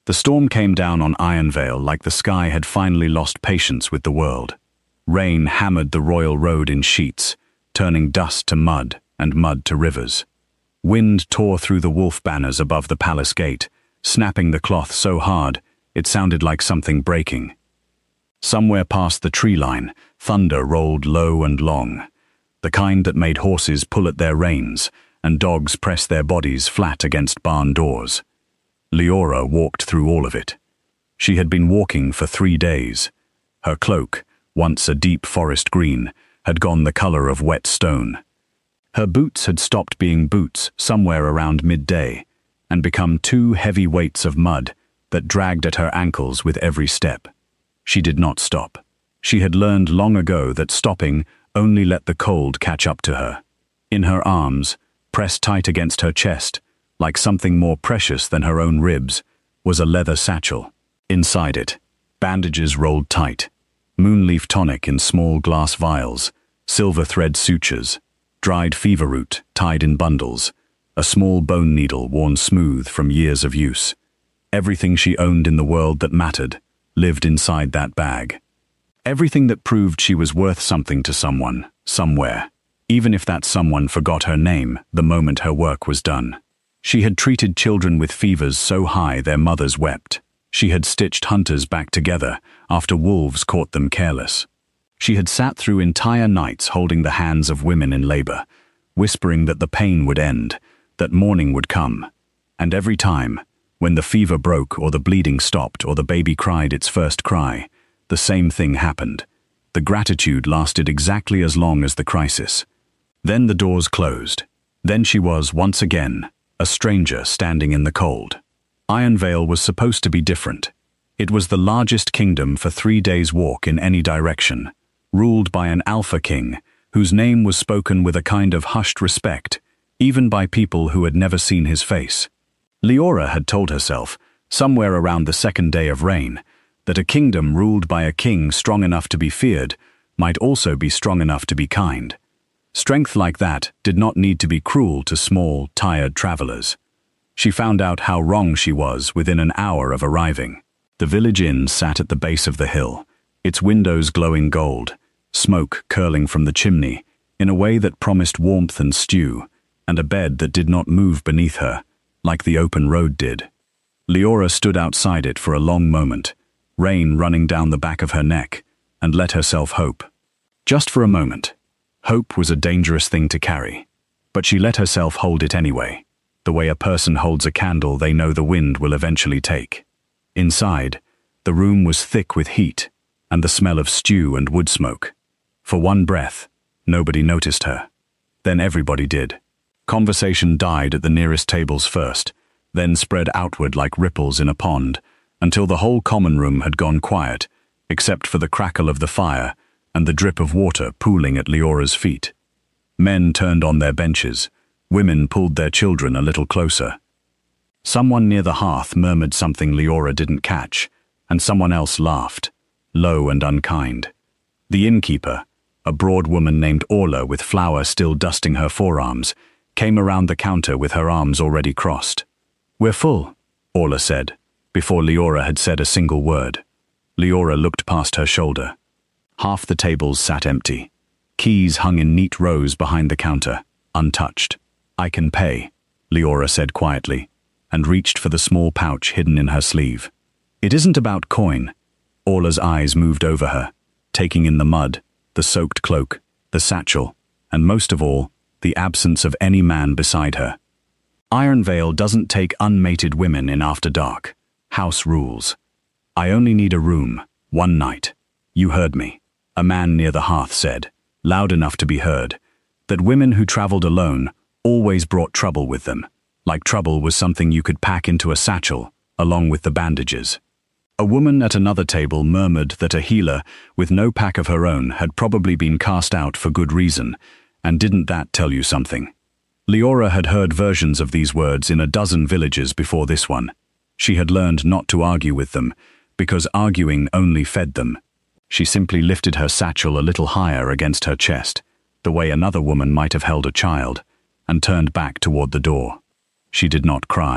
The storm came down on Ironvale like the sky had finally lost patience with the world. Rain hammered the royal road in sheets, turning dust to mud and mud to rivers. Wind tore through the wolf banners above the palace gate, snapping the cloth so hard it sounded like something breaking. Somewhere past the tree line, thunder rolled low and long, the kind that made horses pull at their reins and dogs press their bodies flat against barn doors. Leora walked through all of it. She had been walking for 3 days. Her cloak, once a deep forest green, had gone the color of wet stone. Her boots had stopped being boots somewhere around midday and become 2 heavy weights of mud that dragged at her ankles with every step. She did not stop. She had learned long ago that stopping only let the cold catch up to her. In her arms, pressed tight against her chest, like something more precious than her own ribs, was a leather satchel. Inside it, bandages rolled tight, moonleaf tonic in small glass vials, silver thread sutures, dried fever root tied in bundles, a small bone needle worn smooth from years of use. Everything she owned in the world that mattered lived inside that bag. Everything that proved she was worth something to someone, somewhere, even if that someone forgot her name the moment her work was done. She had treated children with fevers so high their mothers wept. She had stitched hunters back together after wolves caught them careless. She had sat through entire nights holding the hands of women in labor, whispering that the pain would end, that morning would come. And every time, when the fever broke or the bleeding stopped or the baby cried its first cry, the same thing happened. The gratitude lasted exactly as long as the crisis. Then the doors closed. Then she was, once again, a stranger standing in the cold. Ironvale was supposed to be different. It was the largest kingdom for 3 days' walk in any direction, ruled by an alpha king whose name was spoken with a kind of hushed respect, even by people who had never seen his face. Leora had told herself, somewhere around the 2nd day of reign, that a kingdom ruled by a king strong enough to be feared might also be strong enough to be kind. Strength like that did not need to be cruel to small, tired travelers. She found out how wrong she was within an hour of arriving. The village inn sat at the base of the hill, its windows glowing gold, smoke curling from the chimney, in a way that promised warmth and stew, and a bed that did not move beneath her, like the open road did. Leora stood outside it for a long moment, rain running down the back of her neck, and let herself hope. Just for a moment. Hope was a dangerous thing to carry, but she let herself hold it anyway, the way a person holds a candle they know the wind will eventually take. Inside, the room was thick with heat and the smell of stew and wood smoke. For one breath, nobody noticed her. Then everybody did. Conversation died at the nearest tables first, then spread outward like ripples in a pond, until the whole common room had gone quiet, except for the crackle of the fire and the drip of water pooling at Leora's feet. Men turned on their benches. Women pulled their children a little closer. Someone near the hearth murmured something Leora didn't catch, and someone else laughed, low and unkind. The innkeeper, a broad woman named Orla with flour still dusting her forearms, came around the counter with her arms already crossed. "We're full," Orla said, before Leora had said a single word. Leora looked past her shoulder. Half the tables sat empty. Keys hung in neat rows behind the counter, untouched. "I can pay," Leora said quietly, and reached for the small pouch hidden in her sleeve. "It isn't about coin." Orla's eyes moved over her, taking in the mud, the soaked cloak, the satchel, and most of all, the absence of any man beside her. "Ironvale doesn't take unmated women in after dark. House rules. I only need a room, one night. You heard me," a man near the hearth said, loud enough to be heard, that women who traveled alone always brought trouble with them, like trouble was something you could pack into a satchel, along with the bandages. A woman at another table murmured that a healer with no pack of her own had probably been cast out for good reason, and didn't that tell you something? Leora had heard versions of these words in a dozen villages before this one. She had learned not to argue with them, because arguing only fed them. She simply lifted her satchel a little higher against her chest, the way another woman might have held a child, and turned back toward the door. She did not cry.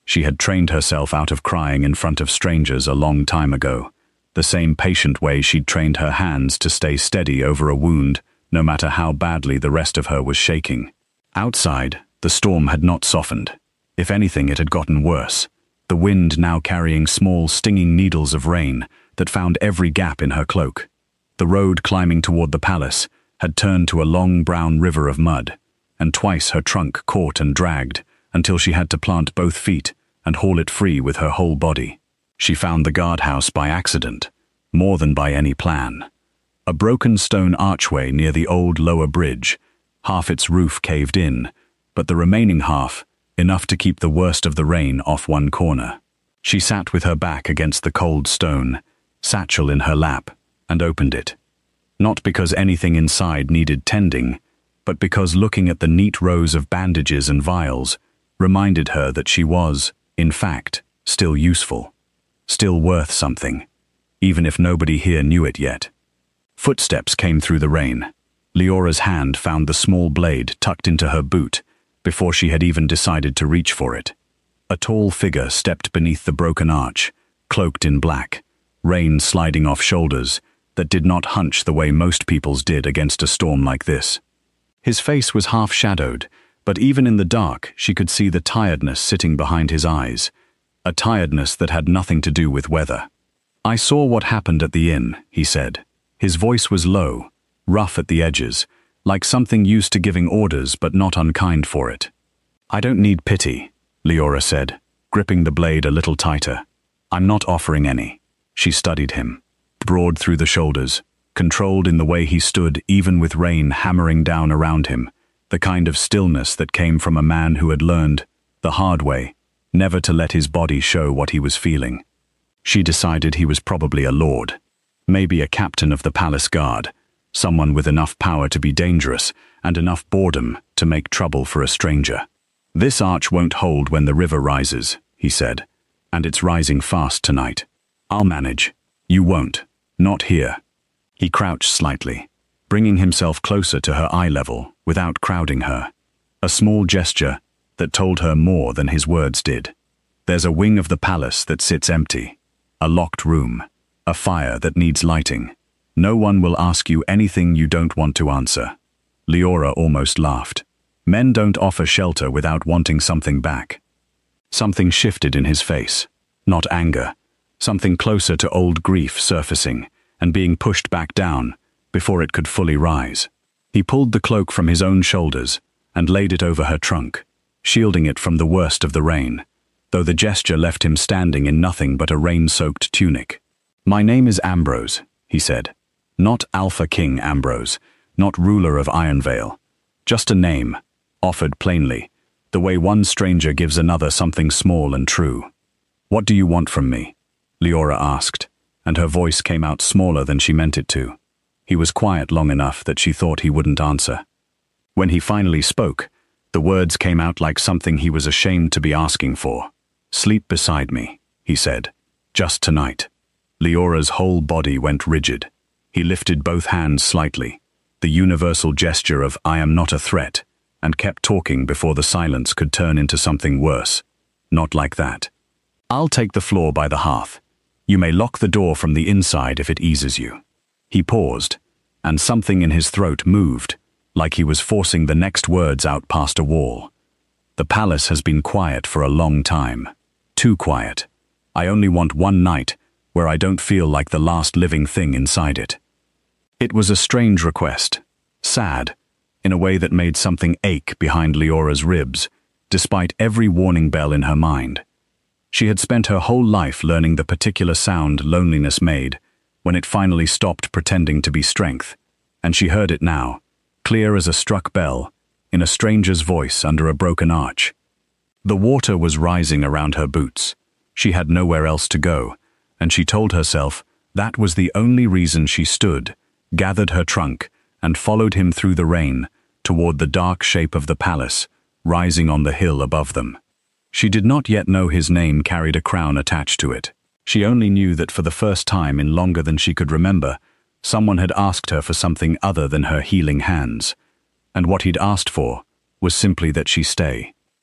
She had trained herself out of crying in front of strangers a long time ago, the same patient way she'd trained her hands to stay steady over a wound, no matter how badly the rest of her was shaking. Outside, the storm had not softened. If anything, it had gotten worse, the wind now carrying small, stinging needles of rain that found every gap in her cloak. The road climbing toward the palace had turned to a long brown river of mud, and twice her trunk caught and dragged until she had to plant both feet and haul it free with her whole body. She found the guardhouse by accident, more than by any plan. A broken stone archway near the old lower bridge, half its roof caved in, but the remaining half enough to keep the worst of the rain off one corner. She sat with her back against the cold stone, satchel in her lap, and opened it. Not because anything inside needed tending, but because looking at the neat rows of bandages and vials reminded her that she was, in fact, still useful, still worth something, even if nobody here knew it yet. Footsteps came through the rain. Leora's hand found the small blade tucked into her boot before she had even decided to reach for it. A tall figure stepped beneath the broken arch, cloaked in black, rain sliding off shoulders that did not hunch the way most people's did against a storm like this. His face was half-shadowed, but even in the dark she could see the tiredness sitting behind his eyes, a tiredness that had nothing to do with weather. "I saw what happened at the inn," he said. His voice was low, rough at the edges, like something used to giving orders but not unkind for it. "I don't need pity," Leora said, gripping the blade a little tighter. "I'm not offering any." She studied him, broad through the shoulders, controlled in the way he stood even with rain hammering down around him, the kind of stillness that came from a man who had learned, the hard way, never to let his body show what he was feeling. She decided he was probably a lord, maybe a captain of the palace guard, someone with enough power to be dangerous and enough boredom to make trouble for a stranger. "This arch won't hold when the river rises," he said, "and it's rising fast tonight. I'll manage. You won't. Not here." He crouched slightly, bringing himself closer to her eye level without crowding her, a small gesture that told her more than his words did. "There's a wing of the palace that sits empty, a locked room, a fire that needs lighting. No one will ask you anything you don't want to answer." Leora almost laughed. Men don't offer shelter without wanting something back. Something shifted in his face, not anger, something closer to old grief surfacing and being pushed back down before it could fully rise. He pulled the cloak from his own shoulders and laid it over her trunk, shielding it from the worst of the rain, though the gesture left him standing in nothing but a rain-soaked tunic. "My name is Ambrose," he said. "Not Alpha King Ambrose, not ruler of Ironvale. Just a name, offered plainly, the way one stranger gives another something small and true." "What do you want from me?" Leora asked, and her voice came out smaller than she meant it to. He was quiet long enough that she thought he wouldn't answer. When he finally spoke, the words came out like something he was ashamed to be asking for. "Sleep beside me," he said. "Just tonight." Leora's whole body went rigid. He lifted both hands slightly, the universal gesture of "I am not a threat," and kept talking before the silence could turn into something worse. "Not like that. I'll take the floor by the hearth. You may lock the door from the inside if it eases you." He paused, and something in his throat moved, like he was forcing the next words out past a wall. "The palace has been quiet for a long time. Too quiet. I only want one night where I don't feel like the last living thing inside it." It was a strange request, sad, in a way that made something ache behind Leora's ribs, despite every warning bell in her mind. She had spent her whole life learning the particular sound loneliness made when it finally stopped pretending to be strength, and she heard it now, clear as a struck bell, in a stranger's voice under a broken arch. The water was rising around her boots. She had nowhere else to go, and she told herself that was the only reason she stood, gathered her trunk, and followed him through the rain toward the dark shape of the palace, rising on the hill above them. She did not yet know his name carried a crown attached to it. She only knew that for the first time in longer than she could remember, someone had asked her for something other than her healing hands, and what he'd asked for was simply that she stay.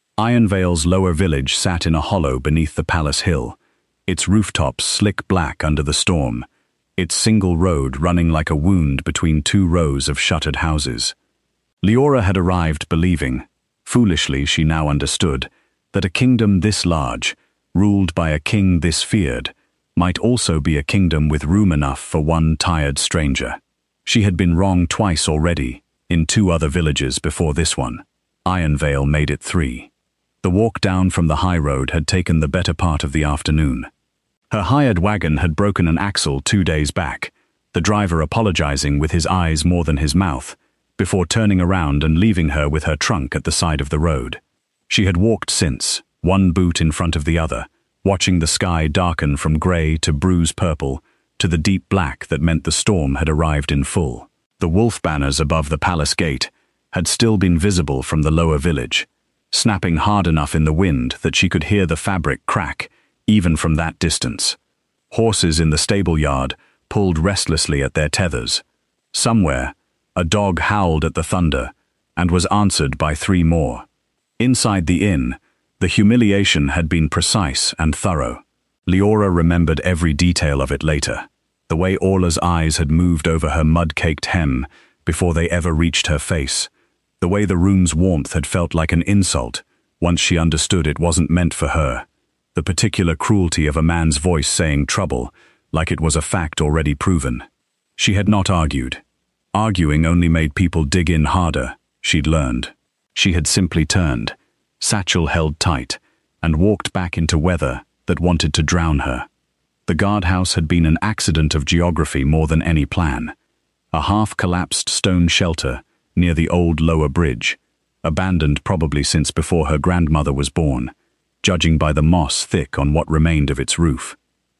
Ironvale's lower village sat in a hollow beneath the palace hill, its rooftops slick black under the storm, its single road running like a wound between two rows of shuttered houses. Leora had arrived believing, foolishly she now understood, that a kingdom this large, ruled by a king this feared, might also be a kingdom with room enough for one tired stranger. She had been wrong twice already, in two other villages before this one. Ironvale made it 3. The walk down from the high road had taken the better part of the afternoon. Her hired wagon had broken an axle 2 days back, the driver apologizing with his eyes more than his mouth, before turning around and leaving her with her trunk at the side of the road. She had walked since, one boot in front of the other, watching the sky darken from grey to bruise purple to the deep black that meant the storm had arrived in full. The wolf banners above the palace gate had still been visible from the lower village, snapping hard enough in the wind that she could hear the fabric crack even from that distance. Horses in the stable yard pulled restlessly at their tethers. Somewhere, a dog howled at the thunder and was answered by 3 more. Inside the inn, the humiliation had been precise and thorough. Leora remembered every detail of it later, the way Orla's eyes had moved over her mud-caked hem before they ever reached her face, the way the room's warmth had felt like an insult once she understood it wasn't meant for her, the particular cruelty of a man's voice saying trouble like it was a fact already proven. She had not argued. Arguing only made people dig in harder, she'd learned. She had simply turned, satchel held tight, and walked back into weather that wanted to drown her. The guardhouse had been an accident of geography more than any plan. A half-collapsed stone shelter near the old lower bridge, abandoned probably since before her grandmother was born, judging by the moss thick on what remained of its roof.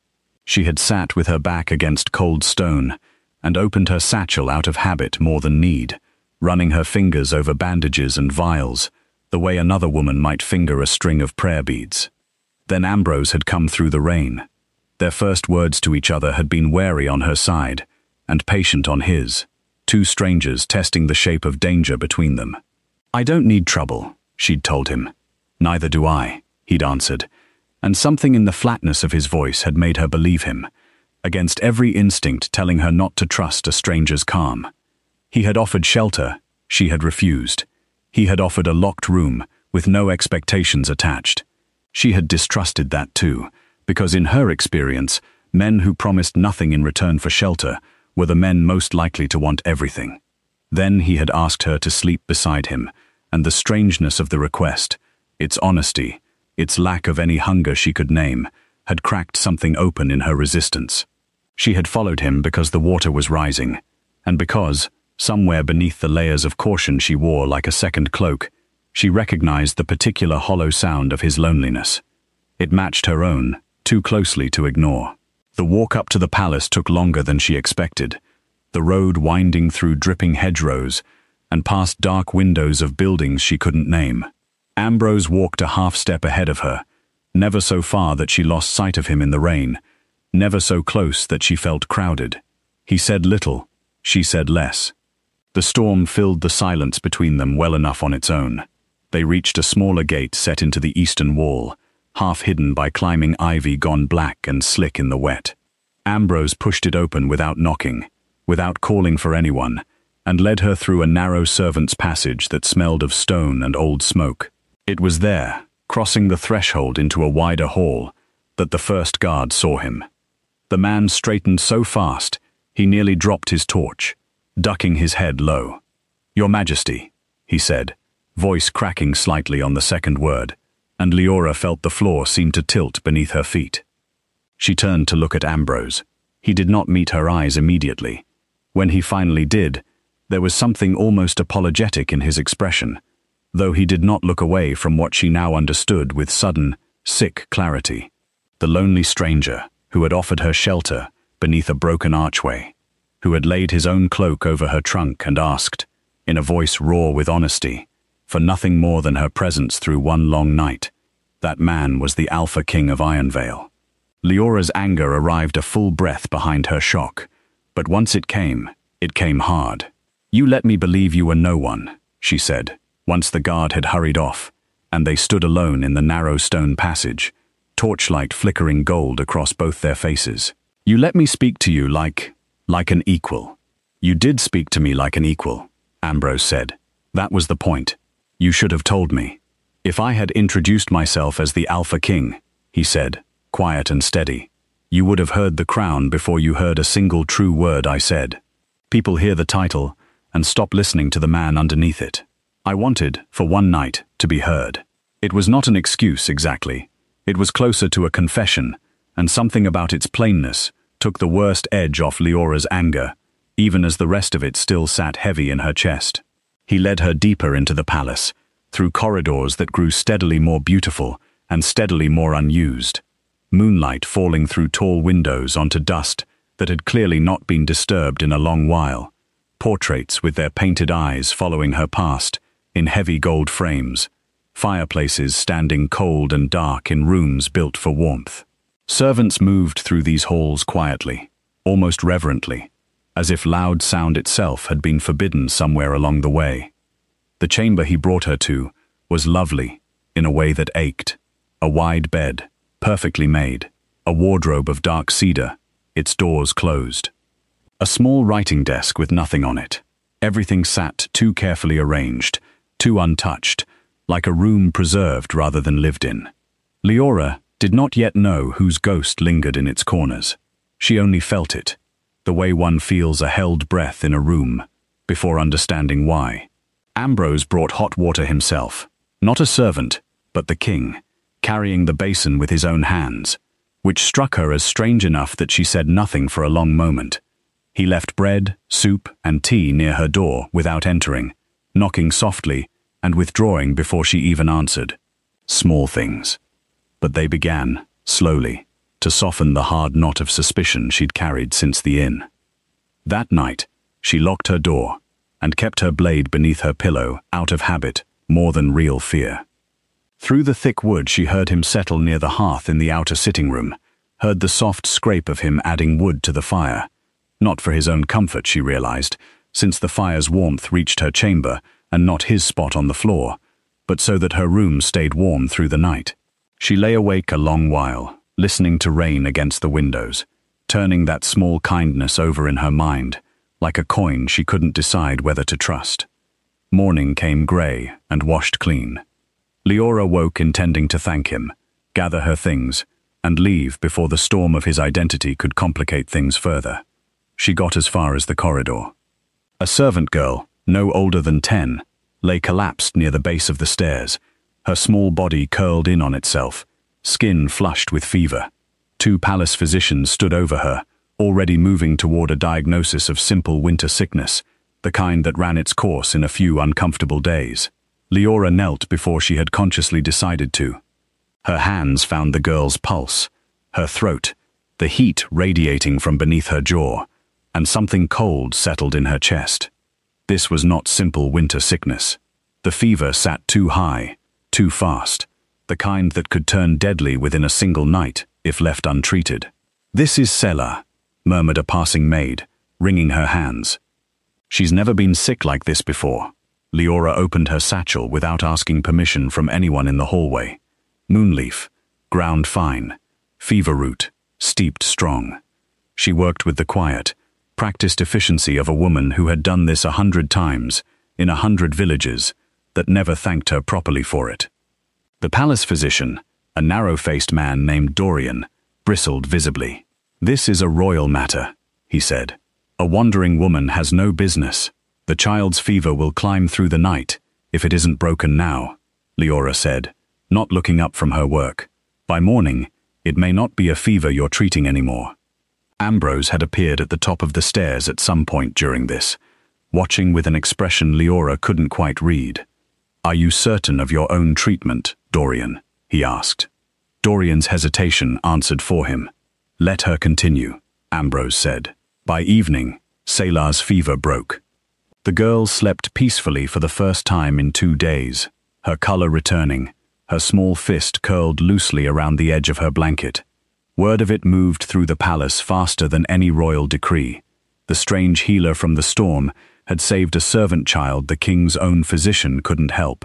She had sat with her back against cold stone and opened her satchel out of habit more than need, running her fingers over bandages and vials, the way another woman might finger a string of prayer beads. Then Ambrose had come through the rain. Their first words to each other had been wary on her side and patient on his, 2 strangers testing the shape of danger between them. "I don't need trouble," she'd told him. "Neither do I," he'd answered, and something in the flatness of his voice had made her believe him, against every instinct telling her not to trust a stranger's calm. He had offered shelter, she had refused. He had offered a locked room with no expectations attached. She had distrusted that too, because in her experience, men who promised nothing in return for shelter were the men most likely to want everything. Then he had asked her to sleep beside him, and the strangeness of the request, its honesty, its lack of any hunger she could name, had cracked something open in her resistance. She had followed him because the water was rising, and because, somewhere beneath the layers of caution she wore like a second cloak, she recognized the particular hollow sound of his loneliness. It matched her own, too closely to ignore. The walk up to the palace took longer than she expected, the road winding through dripping hedgerows and past dark windows of buildings she couldn't name. Ambrose walked a half-step ahead of her, never so far that she lost sight of him in the rain, never so close that she felt crowded. He said little, she said less. The storm filled the silence between them well enough on its own. They reached a smaller gate set into the eastern wall, half hidden by climbing ivy gone black and slick in the wet. Ambrose pushed it open without knocking, without calling for anyone, and led her through a narrow servant's passage that smelled of stone and old smoke. It was there, crossing the threshold into a wider hall, that the first guard saw him. The man straightened so fast, he nearly dropped his torch, ducking his head low. "Your Majesty," he said, voice cracking slightly on the second word, and Leora felt the floor seem to tilt beneath her feet. She turned to look at Ambrose. He did not meet her eyes immediately. When he finally did, there was something almost apologetic in his expression, though he did not look away from what she now understood with sudden, sick clarity. The lonely stranger who had offered her shelter beneath a broken archway, who had laid his own cloak over her trunk and asked, in a voice raw with honesty, for nothing more than her presence through one long night. That man was the Alpha King of Ironvale. Leora's anger arrived a full breath behind her shock, but once it came hard. "You let me believe you were no one," she said, once the guard had hurried off, and they stood alone in the narrow stone passage, torchlight flickering gold across both their faces. "You let me speak to you like an equal." "You did speak to me like an equal," Ambrose said. "That was the point. You should have told me." "If I had introduced myself as the Alpha King," he said, quiet and steady, "you would have heard the crown before you heard a single true word I said. People hear the title and stop listening to the man underneath it. I wanted, for one night, to be heard." It was not an excuse exactly. It was closer to a confession, and something about its plainness took the worst edge off Leora's anger, even as the rest of it still sat heavy in her chest. He led her deeper into the palace, through corridors that grew steadily more beautiful and steadily more unused. Moonlight falling through tall windows onto dust that had clearly not been disturbed in a long while. Portraits with their painted eyes following her past, in heavy gold frames. Fireplaces standing cold and dark in rooms built for warmth. Servants moved through these halls quietly, almost reverently, as if loud sound itself had been forbidden somewhere along the way. The chamber he brought her to was lovely, in a way that ached. A wide bed, perfectly made, a wardrobe of dark cedar, its doors closed. A small writing desk with nothing on it. Everything sat too carefully arranged, too untouched, like a room preserved rather than lived in. Leora did not yet know whose ghost lingered in its corners. She only felt it, the way one feels a held breath in a room, before understanding why. Ambrose brought hot water himself, not a servant, but the king, carrying the basin with his own hands, which struck her as strange enough that she said nothing for a long moment. He left bread, soup, and tea near her door without entering, knocking softly and withdrawing before she even answered. Small things. But they began, slowly, to soften the hard knot of suspicion she'd carried since the inn. That night, she locked her door and kept her blade beneath her pillow, out of habit, more than real fear. Through the thick wood she heard him settle near the hearth in the outer sitting room, heard the soft scrape of him adding wood to the fire. Not for his own comfort, she realized, since the fire's warmth reached her chamber and not his spot on the floor, but so that her room stayed warm through the night. She lay awake a long while, listening to rain against the windows, turning that small kindness over in her mind, like a coin she couldn't decide whether to trust. Morning came grey and washed clean. Leora woke intending to thank him, gather her things, and leave before the storm of his identity could complicate things further. She got as far as the corridor. A servant girl, no older than 10, lay collapsed near the base of the stairs, her small body curled in on itself, skin flushed with fever. 2 palace physicians stood over her, already moving toward a diagnosis of simple winter sickness, the kind that ran its course in a few uncomfortable days. Leora knelt before she had consciously decided to. Her hands found the girl's pulse, her throat, the heat radiating from beneath her jaw, and something cold settled in her chest. This was not simple winter sickness. The fever sat too high, too fast, the kind that could turn deadly within a single night if left untreated. "This is Selah," murmured a passing maid, wringing her hands. "She's never been sick like this before." Leora opened her satchel without asking permission from anyone in the hallway. Moonleaf, ground fine, fever root, steeped strong. She worked with the quiet, practiced efficiency of a woman who had done this 100 times, in 100 villages, that never thanked her properly for it. The palace physician, a narrow-faced man named Dorian, bristled visibly. "This is a royal matter," he said. "A wandering woman has no business. The child's fever will climb through the night, if it isn't broken now," Leora said, not looking up from her work. "By morning, it may not be a fever you're treating anymore." Ambrose had appeared at the top of the stairs at some point during this, watching with an expression Leora couldn't quite read. "Are you certain of your own treatment, Dorian?" he asked. Dorian's hesitation answered for him. "Let her continue," Ambrose said. By evening, Selah's fever broke. The girl slept peacefully for the first time in 2 days, her color returning, her small fist curled loosely around the edge of her blanket. Word of it moved through the palace faster than any royal decree. The strange healer from the storm had saved a servant child the king's own physician couldn't help.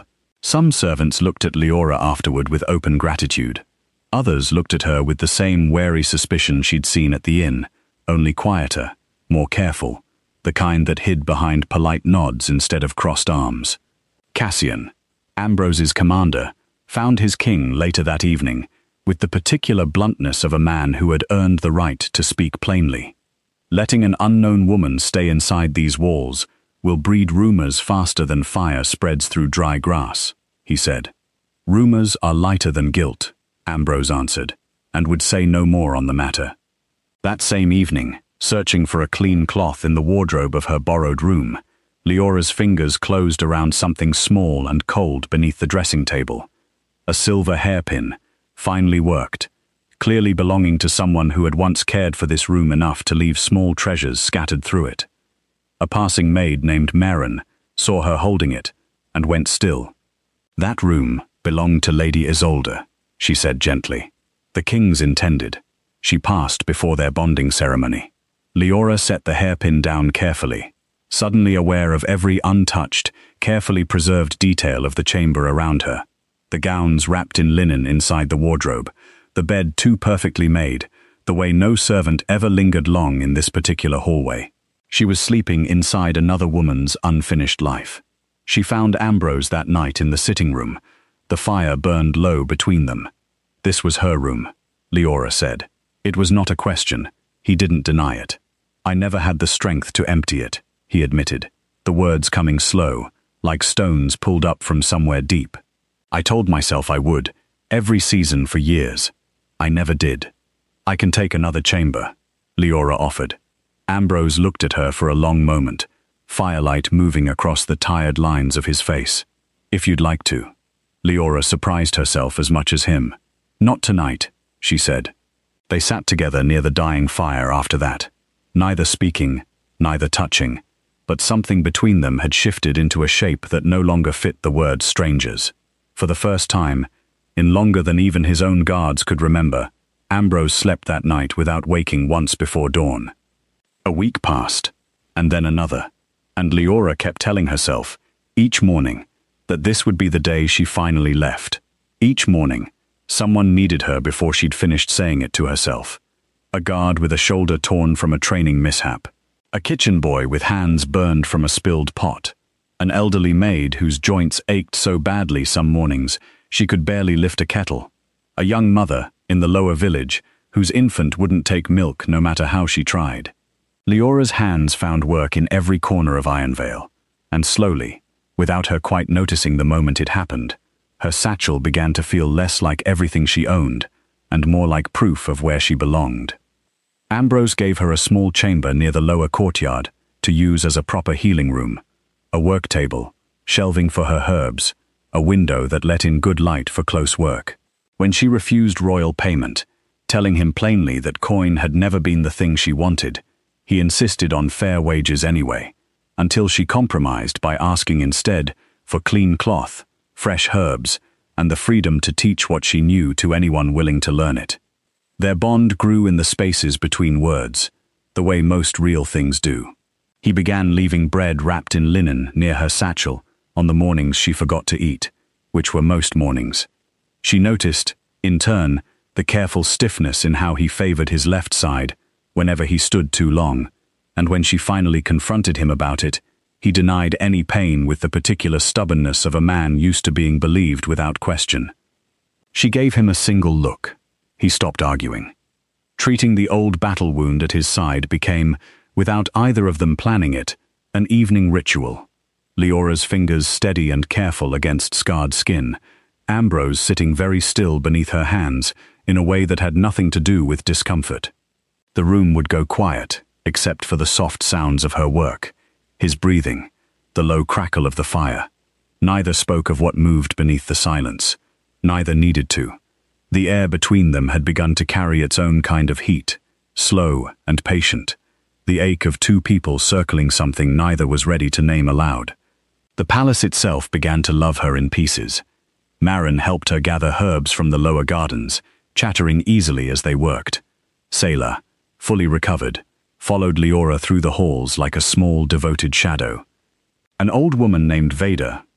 Some servants looked at Leora afterward with open gratitude. Others looked at her with the same wary suspicion she'd seen at the inn, only quieter, more careful, the kind that hid behind polite nods instead of crossed arms. Cassian, Ambrose's commander, found his king later that evening with the particular bluntness of a man who had earned the right to speak plainly. Letting an unknown woman stay inside these walls will breed rumors faster than fire spreads through dry grass, he said. Rumors are lighter than guilt, Ambrose answered, and would say no more on the matter. That same evening, searching for a clean cloth in the wardrobe of her borrowed room, Leora's fingers closed around something small and cold beneath the dressing table. A silver hairpin, finely worked, clearly belonging to someone who had once cared for this room enough to leave small treasures scattered through it. A passing maid named Merrin saw her holding it and went still. That room belonged to Lady Isolde, she said gently. The king's intended. She passed before their bonding ceremony. Leora set the hairpin down carefully, suddenly aware of every untouched, carefully preserved detail of the chamber around her. The gowns wrapped in linen inside the wardrobe, the bed too perfectly made, the way no servant ever lingered long in this particular hallway. She was sleeping inside another woman's unfinished life. She found Ambrose that night in the sitting room. The fire burned low between them. This was her room, Leora said. It was not a question. He didn't deny it. I never had the strength to empty it, he admitted, the words coming slow, like stones pulled up from somewhere deep. I told myself I would, every season for years. I never did. I can take another chamber, Leora offered. Ambrose looked at her for a long moment, firelight moving across the tired lines of his face. If you'd like to. Leora surprised herself as much as him. Not tonight, she said. They sat together near the dying fire after that, neither speaking, neither touching, but something between them had shifted into a shape that no longer fit the word strangers. For the first time, in longer than even his own guards could remember, Ambrose slept that night without waking once before dawn. A week passed, and then another, and Leora kept telling herself, each morning, that this would be the day she finally left. Each morning, someone needed her before she'd finished saying it to herself. A guard with a shoulder torn from a training mishap. A kitchen boy with hands burned from a spilled pot. An elderly maid whose joints ached so badly some mornings she could barely lift a kettle. A young mother in the lower village whose infant wouldn't take milk no matter how she tried. Leora's hands found work in every corner of Ironvale, and slowly, without her quite noticing the moment it happened, her satchel began to feel less like everything she owned, and more like proof of where she belonged. Ambrose gave her a small chamber near the lower courtyard to use as a proper healing room, a work table, shelving for her herbs, a window that let in good light for close work. When she refused royal payment, telling him plainly that coin had never been the thing she wanted, he insisted on fair wages anyway, until she compromised by asking instead for clean cloth, fresh herbs, and the freedom to teach what she knew to anyone willing to learn it. Their bond grew in the spaces between words, the way most real things do. He began leaving bread wrapped in linen near her satchel on the mornings she forgot to eat, which were most mornings. She noticed, in turn, the careful stiffness in how he favored his left side whenever he stood too long, and when she finally confronted him about it, he denied any pain with the particular stubbornness of a man used to being believed without question. She gave him a single look. He stopped arguing. Treating the old battle wound at his side became, without either of them planning it, an evening ritual. Leora's fingers steady and careful against scarred skin, Ambrose sitting very still beneath her hands in a way that had nothing to do with discomfort. The room would go quiet, except for the soft sounds of her work, his breathing, the low crackle of the fire. Neither spoke of what moved beneath the silence. Neither needed to. The air between them had begun to carry its own kind of heat, slow and patient, the ache of two people circling something neither was ready to name aloud. The palace itself began to love her in pieces. Merrin helped her gather herbs from the lower gardens, chattering easily as they worked. Sayla, fully recovered, followed Leora through the halls like a small, devoted shadow. An old woman named Veda,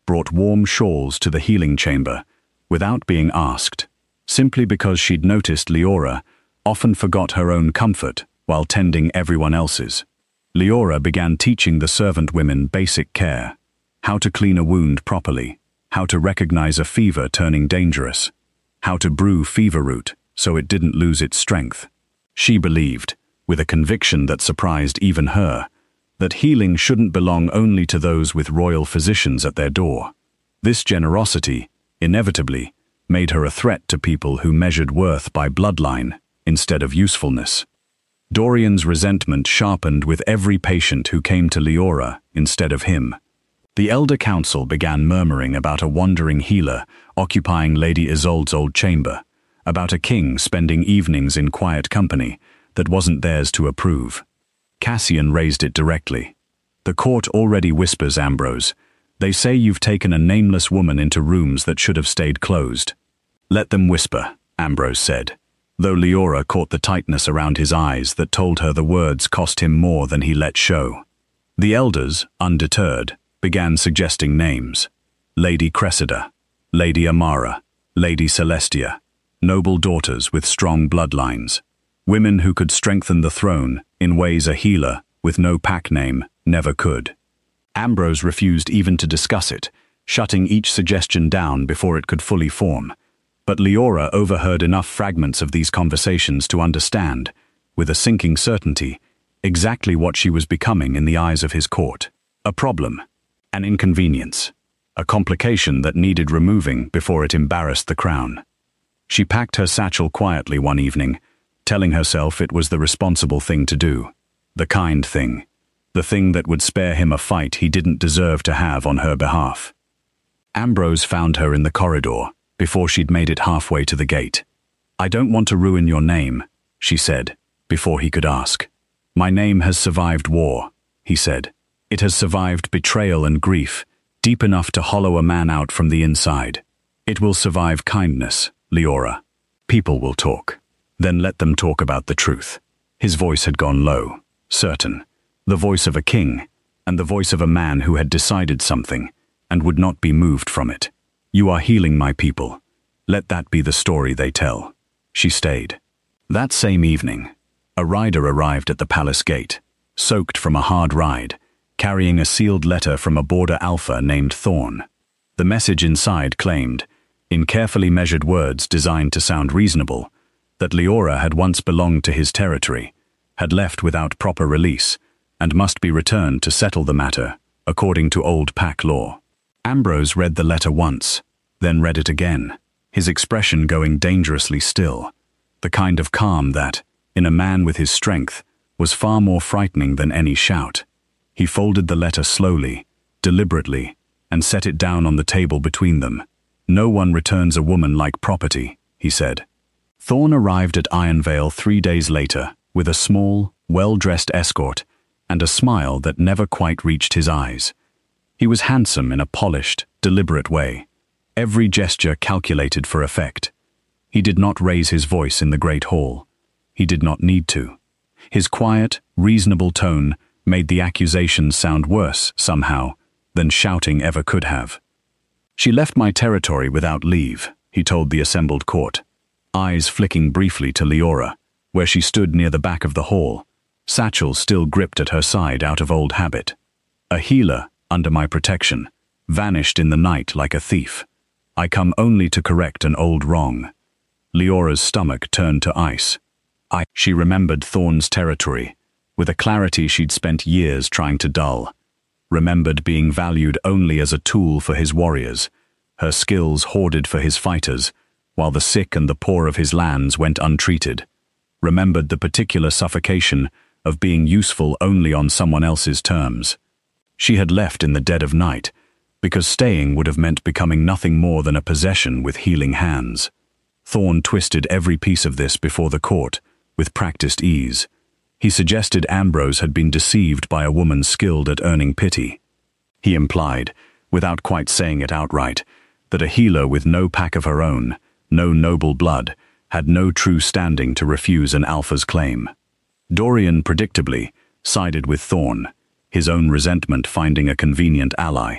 brought warm shawls to the healing chamber, without being asked, simply because she'd noticed Leora often forgot her own comfort while tending everyone else's. Leora began teaching the servant women basic care, how to clean a wound properly, how to recognize a fever turning dangerous, how to brew fever root so it didn't lose its strength. She believed, with a conviction that surprised even her, that healing shouldn't belong only to those with royal physicians at their door. This generosity, inevitably, made her a threat to people who measured worth by bloodline instead of usefulness. Dorian's resentment sharpened with every patient who came to Leora instead of him. The elder council began murmuring about a wandering healer occupying Lady Isolde's old chamber, about a king spending evenings in quiet company that wasn't theirs to approve. Cassian raised it directly. "The court already whispers, Ambrose. They say you've taken a nameless woman into rooms that should have stayed closed." "Let them whisper," Ambrose said, though Leora caught the tightness around his eyes that told her the words cost him more than he let show. The elders, undeterred, began suggesting names. Lady Cressida, Lady Amara, Lady Celestia, noble daughters with strong bloodlines, women who could strengthen the throne in ways a healer, with no pack name, never could. Ambrose refused even to discuss it, shutting each suggestion down before it could fully form. But Leora overheard enough fragments of these conversations to understand, with a sinking certainty, exactly what she was becoming in the eyes of his court. A problem, an inconvenience, a complication that needed removing before it embarrassed the crown. She packed her satchel quietly one evening, telling herself it was the responsible thing to do, the kind thing, the thing that would spare him a fight he didn't deserve to have on her behalf. Ambrose found her in the corridor before she'd made it halfway to the gate. "I don't want to ruin your name," she said, before he could ask. "My name has survived war," he said. "It has survived betrayal and grief, deep enough to hollow a man out from the inside. It will survive kindness, Leora. People will talk. Then let them talk about the truth." His voice had gone low, certain, the voice of a king, and the voice of a man who had decided something, and would not be moved from it. "You are healing my people. Let that be the story they tell." She stayed. That same evening, a rider arrived at the palace gate, soaked from a hard ride, carrying a sealed letter from a border alpha named Thorn. The message inside claimed, in carefully measured words designed to sound reasonable, that Leora had once belonged to his territory, had left without proper release, and must be returned to settle the matter, according to old pack law. Ambrose read the letter once, then read it again, his expression going dangerously still, the kind of calm that, in a man with his strength, was far more frightening than any shout. He folded the letter slowly, deliberately, and set it down on the table between them. "No one returns a woman like property," he said. Thorn arrived at Ironvale 3 days later, with a small, well-dressed escort and a smile that never quite reached his eyes. He was handsome in a polished, deliberate way, every gesture calculated for effect. He did not raise his voice in the great hall. He did not need to. His quiet, reasonable tone made the accusations sound worse, somehow, than shouting ever could have. "She left my territory without leave," he told the assembled court, eyes flicking briefly to Leora, where she stood near the back of the hall, satchel still gripped at her side out of old habit. "A healer, under my protection, vanished in the night like a thief. I come only to correct an old wrong." Leora's stomach turned to ice. She remembered Thorn's territory, with a clarity she'd spent years trying to dull. Remembered being valued only as a tool for his warriors, her skills hoarded for his fighters, while the sick and the poor of his lands went untreated. Remembered the particular suffocation of being useful only on someone else's terms. She had left in the dead of night, because staying would have meant becoming nothing more than a possession with healing hands. Thorn twisted every piece of this before the court, with practiced ease. He suggested Ambrose had been deceived by a woman skilled at earning pity. He implied, without quite saying it outright, that a healer with no pack of her own, no noble blood, had no true standing to refuse an alpha's claim. Dorian, predictably, sided with Thorn, his own resentment finding a convenient ally.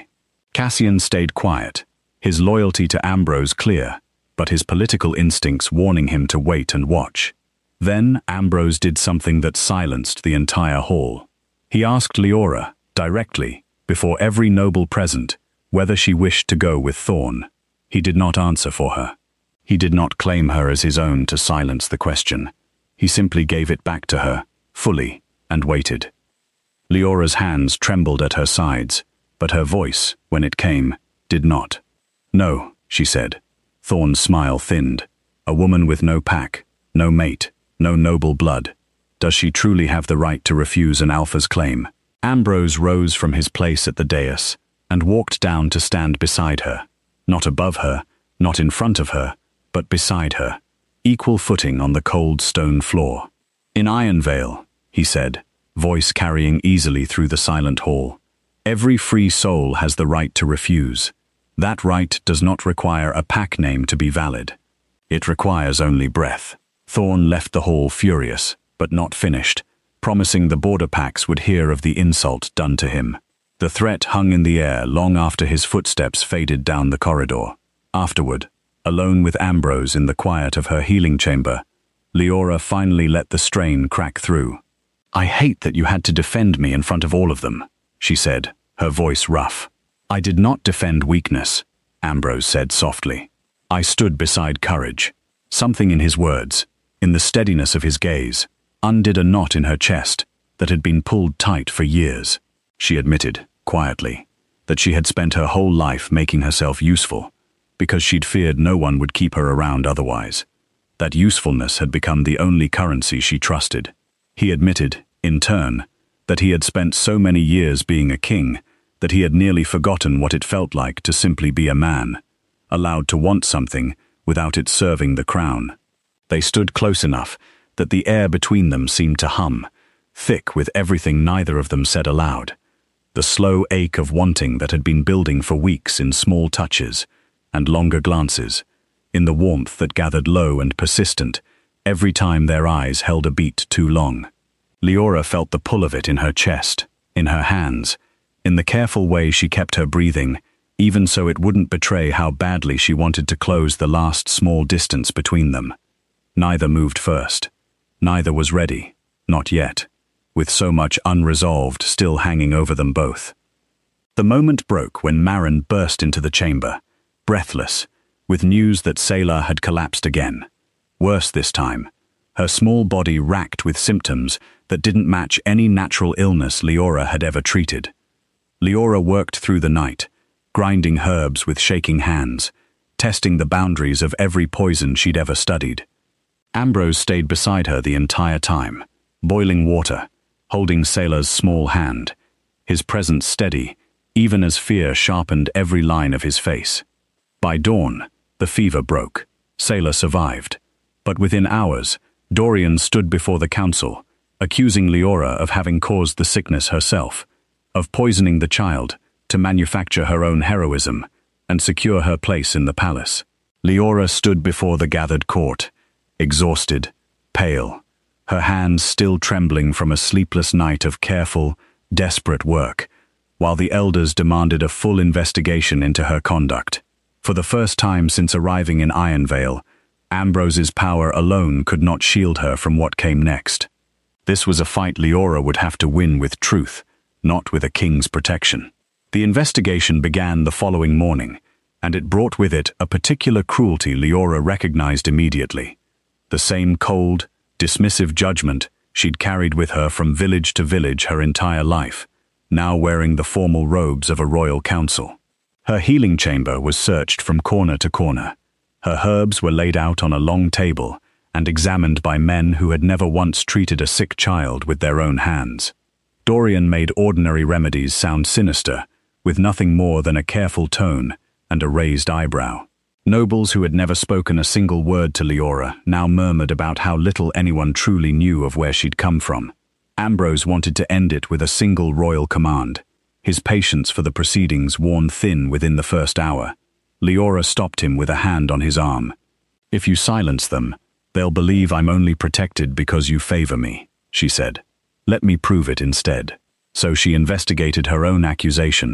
Cassian stayed quiet, his loyalty to Ambrose clear, but his political instincts warning him to wait and watch. Then Ambrose did something that silenced the entire hall. He asked Leora, directly, before every noble present, whether she wished to go with Thorn. He did not answer for her. He did not claim her as his own to silence the question. He simply gave it back to her, fully, and waited. Leora's hands trembled at her sides, but her voice, when it came, did not. "No," she said. Thorn's smile thinned. "A woman with no pack, no mate, no noble blood. Does she truly have the right to refuse an alpha's claim?" Ambrose rose from his place at the dais and walked down to stand beside her. Not above her, not in front of her, but beside her, equal footing on the cold stone floor. "In Ironvale," he said, voice carrying easily through the silent hall, "every free soul has the right to refuse. That right does not require a pack name to be valid. It requires only breath." Thorn left the hall furious, but not finished, promising the border packs would hear of the insult done to him. The threat hung in the air long after his footsteps faded down the corridor. Afterward, alone with Ambrose in the quiet of her healing chamber, Leora finally let the strain crack through. "I hate that you had to defend me in front of all of them," she said, her voice rough. "I did not defend weakness," Ambrose said softly. "I stood beside courage." Something in his words, in the steadiness of his gaze, undid a knot in her chest that had been pulled tight for years. She admitted, quietly, that she had spent her whole life making herself useful, because she'd feared no one would keep her around otherwise. That usefulness had become the only currency she trusted. He admitted, in turn, that he had spent so many years being a king that he had nearly forgotten what it felt like to simply be a man, allowed to want something without it serving the crown. They stood close enough that the air between them seemed to hum, thick with everything neither of them said aloud. The slow ache of wanting that had been building for weeks in small touches and longer glances, in the warmth that gathered low and persistent every time their eyes held a beat too long. Leora felt the pull of it in her chest, in her hands, in the careful way she kept her breathing, even so it wouldn't betray how badly she wanted to close the last small distance between them. Neither moved first. Neither was ready, not yet, with so much unresolved still hanging over them both. The moment broke when Maren burst into the chamber, breathless, with news that Selah had collapsed again. Worse this time, her small body racked with symptoms that didn't match any natural illness Leora had ever treated. Leora worked through the night, grinding herbs with shaking hands, testing the boundaries of every poison she'd ever studied. Ambrose stayed beside her the entire time, boiling water, holding Selah's small hand, his presence steady, even as fear sharpened every line of his face. By dawn, the fever broke. Selah survived. But within hours, Dorian stood before the council, accusing Leora of having caused the sickness herself, of poisoning the child to manufacture her own heroism and secure her place in the palace. Leora stood before the gathered court, exhausted, pale, her hands still trembling from a sleepless night of careful, desperate work, while the elders demanded a full investigation into her conduct. For the first time since arriving in Ironvale, Ambrose's power alone could not shield her from what came next. This was a fight Leora would have to win with truth, not with a king's protection. The investigation began the following morning, and it brought with it a particular cruelty Leora recognized immediately. The same cold, dismissive judgment she'd carried with her from village to village her entire life, now wearing the formal robes of a royal council. Her healing chamber was searched from corner to corner. Her herbs were laid out on a long table and examined by men who had never once treated a sick child with their own hands. Dorian made ordinary remedies sound sinister, with nothing more than a careful tone and a raised eyebrow. Nobles who had never spoken a single word to Leora now murmured about how little anyone truly knew of where she'd come from. Ambrose wanted to end it with a single royal command, his patience for the proceedings worn thin within the first hour. Leora stopped him with a hand on his arm. "If you silence them, they'll believe I'm only protected because you favor me," she said. "Let me prove it instead." So she investigated her own accusation,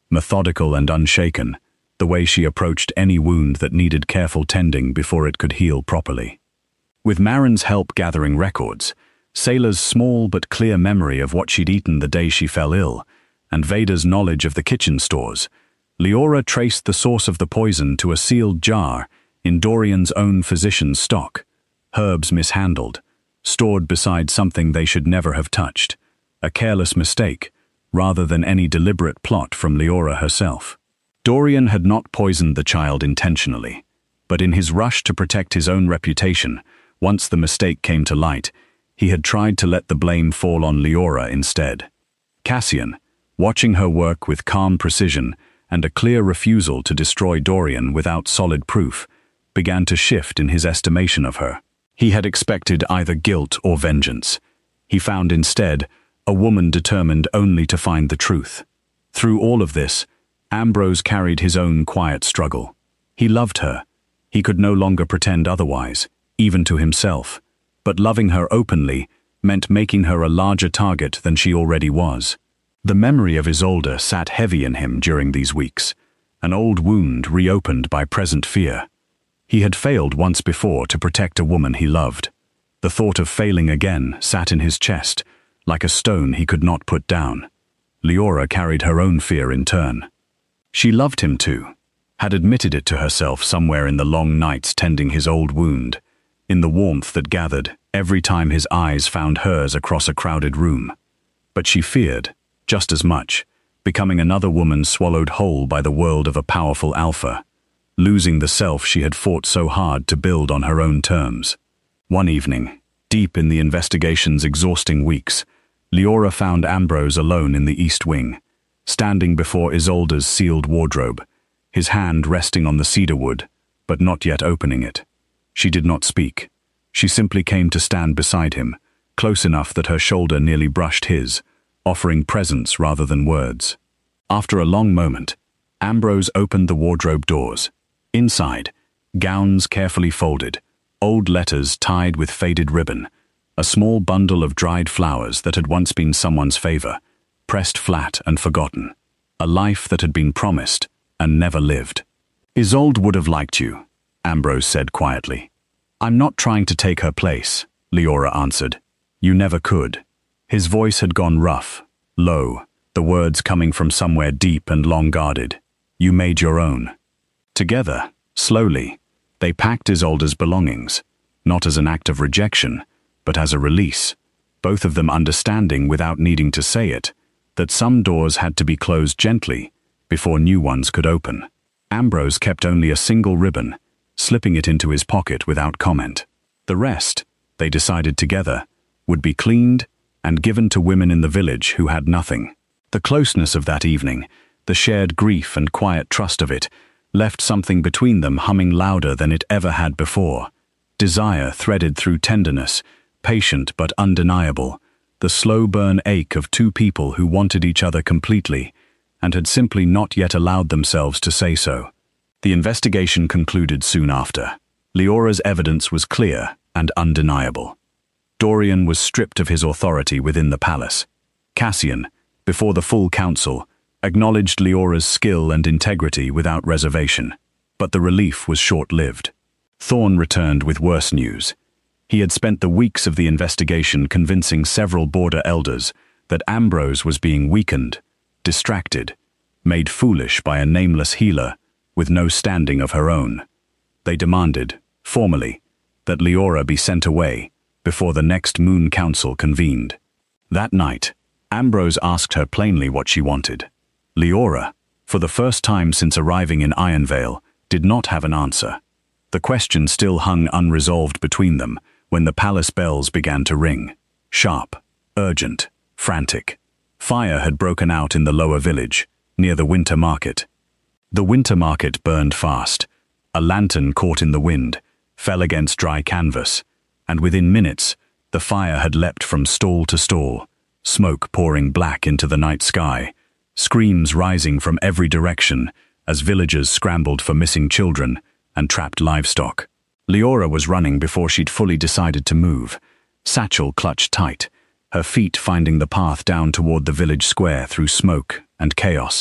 methodical and unshaken, the way she approached any wound that needed careful tending before it could heal properly. With Marin's help gathering records, Sayla's small but clear memory of what she'd eaten the day she fell ill, and Veda's knowledge of the kitchen stores, Leora traced the source of the poison to a sealed jar in Dorian's own physician's stock, herbs mishandled, stored beside something they should never have touched, a careless mistake, rather than any deliberate plot from Leora herself. Dorian had not poisoned the child intentionally, but in his rush to protect his own reputation, once the mistake came to light, he had tried to let the blame fall on Leora instead. Cassian, watching her work with calm precision and a clear refusal to destroy Dorian without solid proof, began to shift in his estimation of her. He had expected either guilt or vengeance. He found instead a woman determined only to find the truth. Through all of this, Ambrose carried his own quiet struggle. He loved her. He could no longer pretend otherwise, even to himself. But loving her openly meant making her a larger target than she already was. The memory of Isolde sat heavy in him during these weeks, an old wound reopened by present fear. He had failed once before to protect a woman he loved. The thought of failing again sat in his chest, like a stone he could not put down. Leora carried her own fear in turn. She loved him too, had admitted it to herself somewhere in the long nights tending his old wound, in the warmth that gathered every time his eyes found hers across a crowded room. But she feared, just as much, becoming another woman swallowed whole by the world of a powerful alpha, losing the self she had fought so hard to build on her own terms. One evening, deep in the investigation's exhausting weeks, Leora found Ambrose alone in the East Wing, standing before Isolde's sealed wardrobe, his hand resting on the cedar wood, but not yet opening it. She did not speak. She simply came to stand beside him, close enough that her shoulder nearly brushed his, offering presence rather than words. After a long moment, Ambrose opened the wardrobe doors. Inside, gowns carefully folded, old letters tied with faded ribbon, a small bundle of dried flowers that had once been someone's favor, pressed flat and forgotten, a life that had been promised and never lived. Isolde would have liked you, Ambrose said quietly. I'm not trying to take her place, Leora answered. You never could. His voice had gone rough, low, the words coming from somewhere deep and long guarded. You made your own. Together, slowly, they packed Isolde's belongings, not as an act of rejection, but as a release, both of them understanding without needing to say it, that some doors had to be closed gently before new ones could open. Ambrose kept only a single ribbon, slipping it into his pocket without comment. The rest, they decided together, would be cleaned and given to women in the village who had nothing. The closeness of that evening, the shared grief and quiet trust of it, left something between them humming louder than it ever had before. Desire threaded through tenderness, patient but undeniable, the slow burn ache of two people who wanted each other completely and had simply not yet allowed themselves to say so. The investigation concluded soon after. Leora's evidence was clear and undeniable. Dorian was stripped of his authority within the palace. Cassian, before the full council, acknowledged Leora's skill and integrity without reservation. But the relief was short-lived. Thorn returned with worse news. He had spent the weeks of the investigation convincing several border elders that Ambrose was being weakened, distracted, made foolish by a nameless healer with no standing of her own. They demanded, formally, that Leora be sent away before the next Moon Council convened. That night, Ambrose asked her plainly what she wanted. Leora, for the first time since arriving in Ironvale, did not have an answer. The question still hung unresolved between them when the palace bells began to ring. Sharp, urgent, frantic. Fire had broken out in the lower village, near the winter market. The winter market burned fast. A lantern caught in the wind, fell against dry canvas, and within minutes, the fire had leapt from stall to stall, smoke pouring black into the night sky, screams rising from every direction as villagers scrambled for missing children and trapped livestock. Leora was running before she'd fully decided to move, satchel clutched tight, her feet finding the path down toward the village square through smoke and chaos,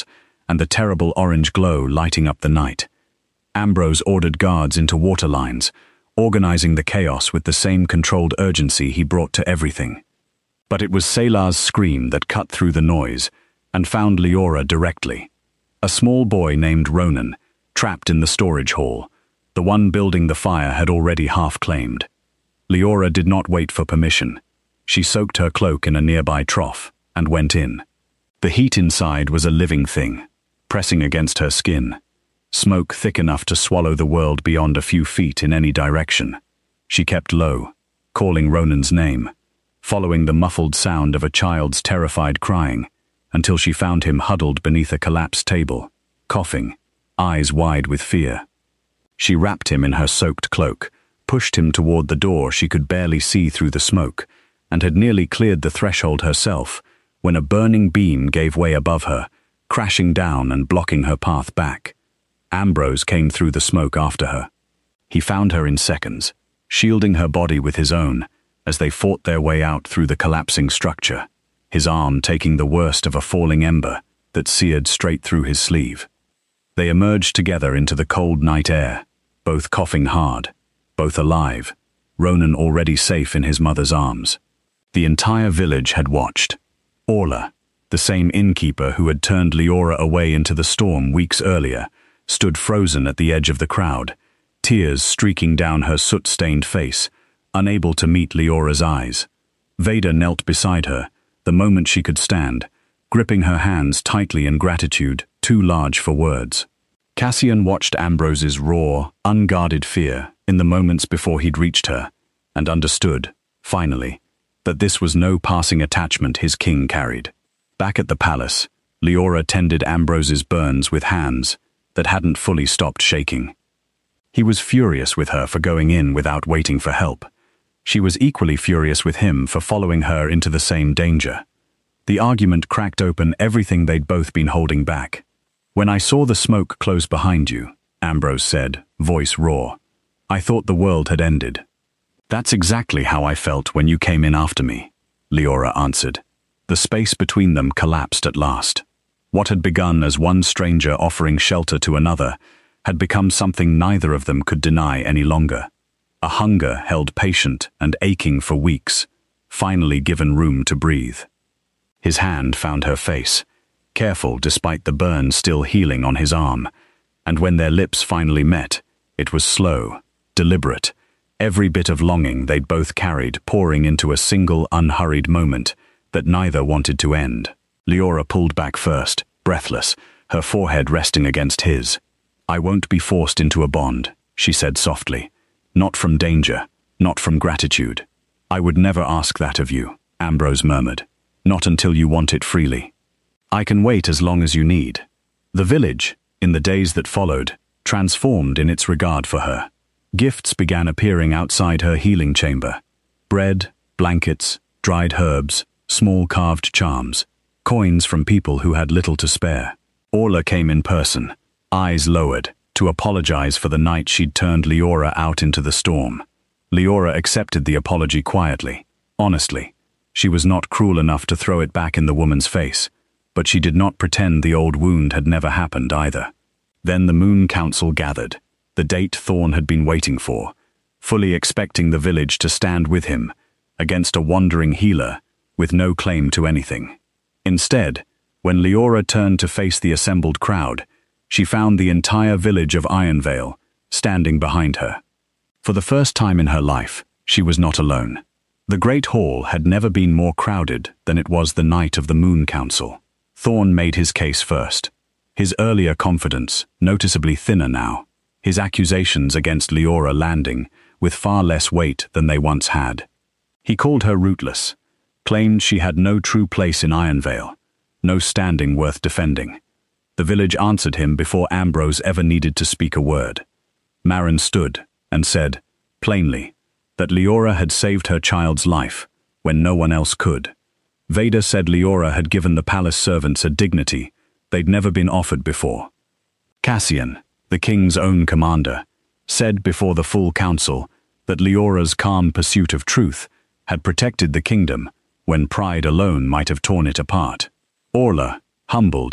and the terrible orange glow lighting up the night. Ambrose ordered guards into water lines, organizing the chaos with the same controlled urgency he brought to everything. But it was Selar's scream that cut through the noise and found Leora directly. A small boy named Ronan, trapped in the storage hall. The one building the fire had already half claimed. Leora did not wait for permission. She soaked her cloak in a nearby trough and went in. The heat inside was a living thing, pressing against her skin. Smoke thick enough to swallow the world beyond a few feet in any direction. She kept low, calling Ronan's name, following the muffled sound of a child's terrified crying, until she found him huddled beneath a collapsed table, coughing, eyes wide with fear. She wrapped him in her soaked cloak, pushed him toward the door she could barely see through the smoke, and had nearly cleared the threshold herself when a burning beam gave way above her, crashing down and blocking her path back. Ambrose came through the smoke after her. He found her in seconds, shielding her body with his own as they fought their way out through the collapsing structure, his arm taking the worst of a falling ember that seared straight through his sleeve. They emerged together into the cold night air, both coughing hard, both alive, Ronan already safe in his mother's arms. The entire village had watched. Orla, the same innkeeper who had turned Leora away into the storm weeks earlier, stood frozen at the edge of the crowd, tears streaking down her soot-stained face, unable to meet Leora's eyes. Vader knelt beside her, the moment she could stand, gripping her hands tightly in gratitude too large for words. Cassian watched Ambrose's raw, unguarded fear in the moments before he'd reached her, and understood, finally, that this was no passing attachment his king carried. Back at the palace, Leora tended Ambrose's burns with hands that hadn't fully stopped shaking. He was furious with her for going in without waiting for help. She was equally furious with him for following her into the same danger. The argument cracked open everything they'd both been holding back. "When I saw the smoke close behind you," Ambrose said, voice raw, "I thought the world had ended." "That's exactly how I felt when you came in after me," Leora answered. The space between them collapsed at last. What had begun as one stranger offering shelter to another had become something neither of them could deny any longer. A hunger held patient and aching for weeks, finally given room to breathe. His hand found her face, careful despite the burn still healing on his arm, and when their lips finally met, it was slow, deliberate, every bit of longing they'd both carried pouring into a single unhurried moment that neither wanted to end. Leora pulled back first, breathless, her forehead resting against his. "I won't be forced into a bond," she said softly. "Not from danger, not from gratitude. I would never ask that of you," Ambrose murmured. "Not until you want it freely. I can wait as long as you need." The village, in the days that followed, transformed in its regard for her. Gifts began appearing outside her healing chamber. Bread, blankets, dried herbs, small carved charms, coins from people who had little to spare. Orla came in person, eyes lowered, to apologize for the night she'd turned Leora out into the storm. Leora accepted the apology quietly, honestly. She was not cruel enough to throw it back in the woman's face, but she did not pretend the old wound had never happened either. Then the Moon Council gathered, the date Thorn had been waiting for, fully expecting the village to stand with him, against a wandering healer with no claim to anything. Instead, when Leora turned to face the assembled crowd, she found the entire village of Ironvale standing behind her. For the first time in her life, she was not alone. The Great Hall had never been more crowded than it was the night of the Moon Council. Thorn made his case first. His earlier confidence, noticeably thinner now, his accusations against Leora landing with far less weight than they once had. He called her rootless, claimed she had no true place in Ironvale, no standing worth defending. The village answered him before Ambrose ever needed to speak a word. Marin stood and said, plainly, that Leora had saved her child's life when no one else could. Vader said Leora had given the palace servants a dignity they'd never been offered before. Cassian, the king's own commander, said before the full council that Leora's calm pursuit of truth had protected the kingdom when pride alone might have torn it apart. Orla, humbled,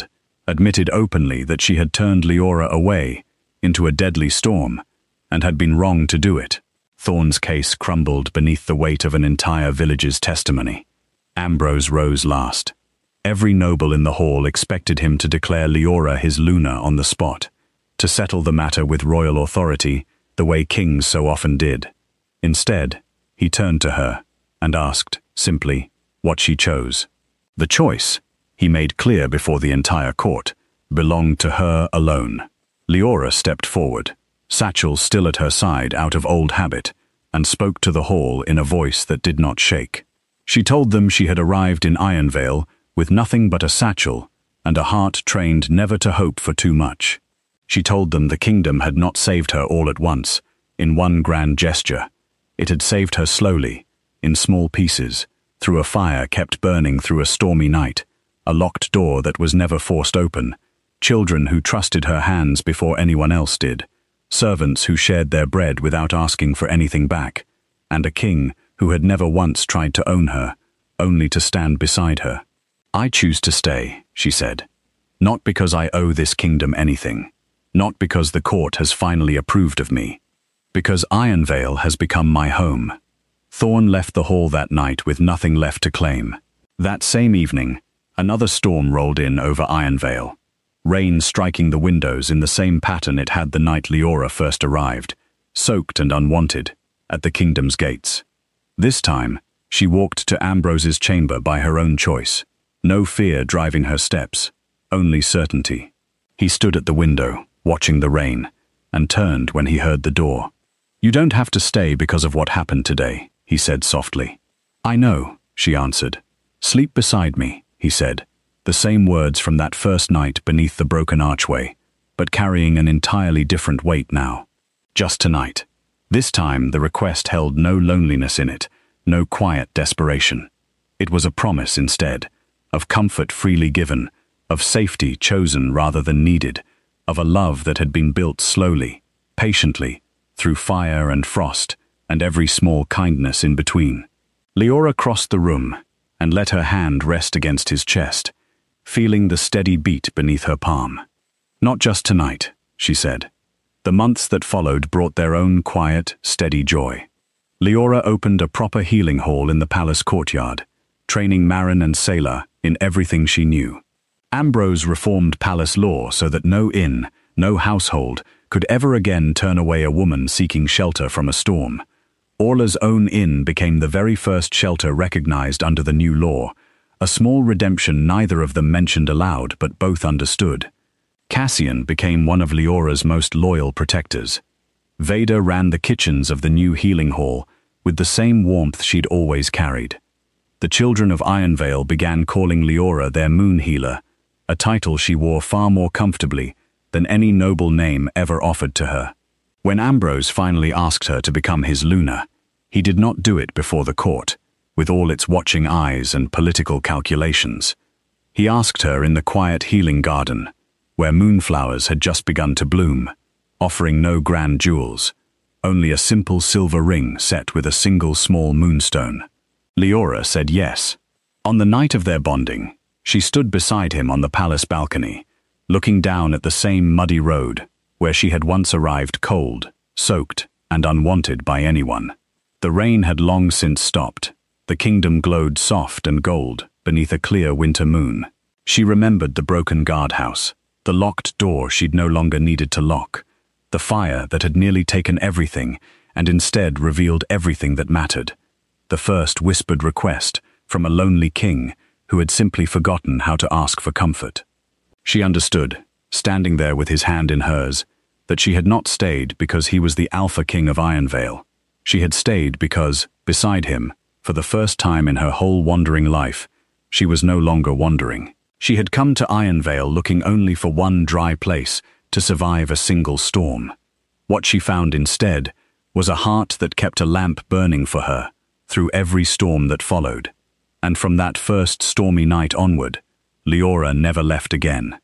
admitted openly that she had turned Leora away into a deadly storm and had been wrong to do it. Thorn's case crumbled beneath the weight of an entire village's testimony. Ambrose rose last. Every noble in the hall expected him to declare Leora his Luna on the spot, to settle the matter with royal authority the way kings so often did. Instead, he turned to her and asked, simply, what she chose. The choice, he made clear before the entire court, belonged to her alone. Leora stepped forward, satchel still at her side out of old habit, and spoke to the hall in a voice that did not shake. She told them she had arrived in Ironvale with nothing but a satchel and a heart trained never to hope for too much. She told them the kingdom had not saved her all at once, in one grand gesture. It had saved her slowly, in small pieces, through a fire kept burning through a stormy night, a locked door that was never forced open, children who trusted her hands before anyone else did, servants who shared their bread without asking for anything back, and a king who had never once tried to own her, only to stand beside her. I choose to stay, she said, not because I owe this kingdom anything, not because the court has finally approved of me, because Ironvale has become my home. Thorn left the hall that night with nothing left to claim. That same evening, another storm rolled in over Ironvale, rain striking the windows in the same pattern it had the night Leora first arrived, soaked and unwanted, at the kingdom's gates. This time, she walked to Ambrose's chamber by her own choice, no fear driving her steps, only certainty. He stood at the window, watching the rain, and turned when he heard the door. "You don't have to stay because of what happened today," he said softly. "I know," she answered. "Sleep beside me," he said, the same words from that first night beneath the broken archway, but carrying an entirely different weight now. Just tonight. This time the request held no loneliness in it, no quiet desperation. It was a promise instead, of comfort freely given, of safety chosen rather than needed, of a love that had been built slowly, patiently, through fire and frost, and every small kindness in between. Leora crossed the room and let her hand rest against his chest, feeling the steady beat beneath her palm. "Not just tonight," she said. The months that followed brought their own quiet, steady joy. Leora opened a proper healing hall in the palace courtyard, training Marin and Selah in everything she knew. Ambrose reformed palace law so that no inn, no household, could ever again turn away a woman seeking shelter from a storm. Orla's own inn became the very first shelter recognized under the new law, a small redemption neither of them mentioned aloud but both understood. Cassian became one of Leora's most loyal protectors. Veda ran the kitchens of the new healing hall with the same warmth she'd always carried. The children of Ironvale began calling Leora their moon healer, a title she wore far more comfortably than any noble name ever offered to her. When Ambrose finally asked her to become his Luna, he did not do it before the court, with all its watching eyes and political calculations. He asked her in the quiet healing garden, where moonflowers had just begun to bloom, offering no grand jewels, only a simple silver ring set with a single small moonstone. Leora said yes. On the night of their bonding, she stood beside him on the palace balcony, looking down at the same muddy road where she had once arrived cold, soaked, and unwanted by anyone. The rain had long since stopped. The kingdom glowed soft and gold beneath a clear winter moon. She remembered the broken guardhouse, the locked door she'd no longer needed to lock, the fire that had nearly taken everything and instead revealed everything that mattered, the first whispered request from a lonely king who had simply forgotten how to ask for comfort. She understood, standing there with his hand in hers, that she had not stayed because he was the Alpha King of Ironvale. She had stayed because, beside him, for the first time in her whole wandering life, she was no longer wandering. She had come to Ironvale looking only for one dry place to survive a single storm. What she found instead was a heart that kept a lamp burning for her through every storm that followed. And from that first stormy night onward, Leora never left again.